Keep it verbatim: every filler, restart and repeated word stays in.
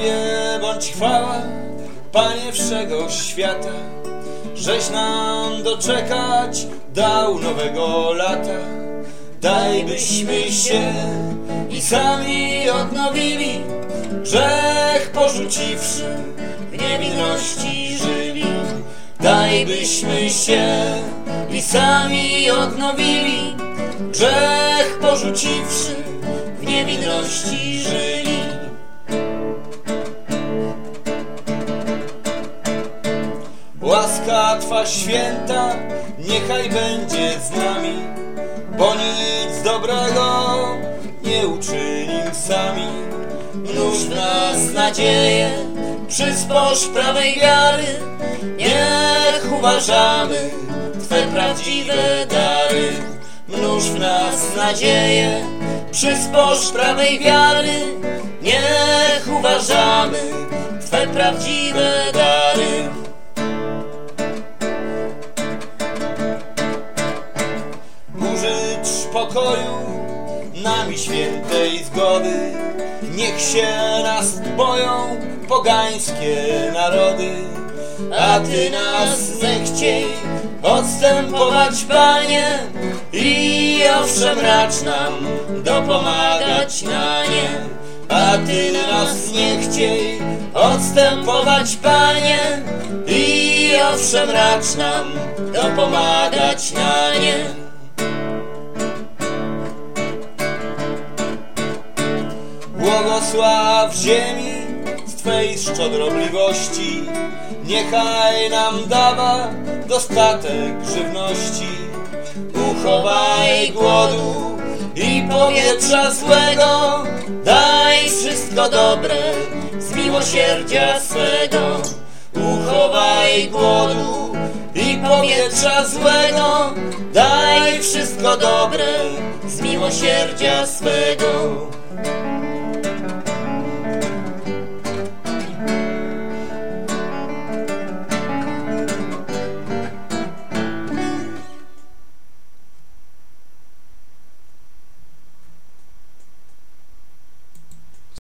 Tobie bądź chwała, Panie wszego świata, żeś nam doczekać dał nowego lata. Daj byśmy się i sami odnowili, grzech porzuciwszy, w niewinności żyli. Daj byśmy się i sami odnowili, grzech porzuciwszy, w niewinności żyli. Łaska Twa święta niechaj będzie z nami, bo nic dobrego nie uczynimy sami. Mnóż w nas nadzieję, przysporz prawej wiary, niech uważamy Twe prawdziwe dary. Mnóż w nas nadzieję, przysporz prawej wiary, niech uważamy Twe prawdziwe dary. Użycz pokoju nami świętej zgody, niech się nas boją pogańskie narody. A Ty nas zechciej odstępować, Panie, i owszem racz nam dopomagać na nie. A Ty nas nie chciej odstępować, Panie, i owszem racz nam dopomagać na nie. Błogosław ziemi z Twej szczodrobliwości, niechaj nam dawa dostatek żywności. Uchowaj głodu i powietrza złego, daj wszystko dobre z miłosierdzia swego. Uchowaj głodu i powietrza złego, daj wszystko dobre z miłosierdzia swego.